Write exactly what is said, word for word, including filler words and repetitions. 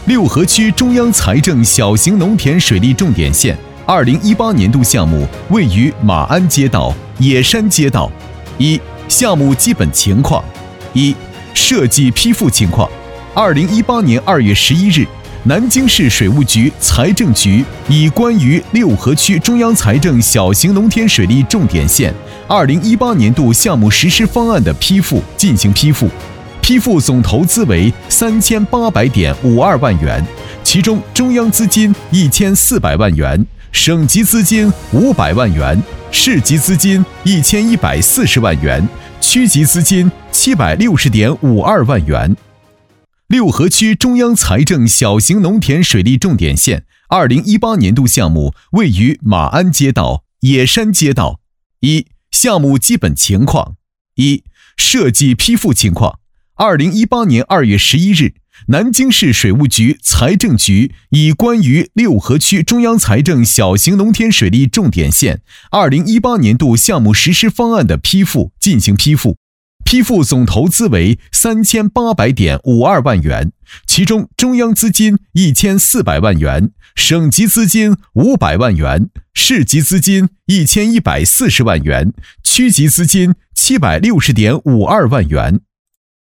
六合区中央财政小型农田水利重点县二零一八年度项目位于马鞍街道、野山街道。一、项目基本情况。一、设计批复情况。二零一八年二月十一日，南京市水务局、财政局以关于六合区中央财政小型农田水利重点县二零一八年度项目实施方案的批复进行批复，批复总投资为三千八百点五二万元，其中中央资金一千四百万元，省级资金五百万元，市级资金一千一百四十万元，区级资金七百六十点五二万元。六合区中央财政小型农田水利重点县二零一八年度项目位于马鞍街道、野山街道。一、项目基本情况。一、设计批复情况。二零一八年二月十一日，南京市水务局、财政局以关于六合区中央财政小型农田水利重点县二零一八年度项目实施方案的批复进行批复，批复总投资为三千八百点五二万元，其中中央资金一千四百万元，省级资金五百万元，市级资金一千一百四十万元，区级资金七百六十点五二万元。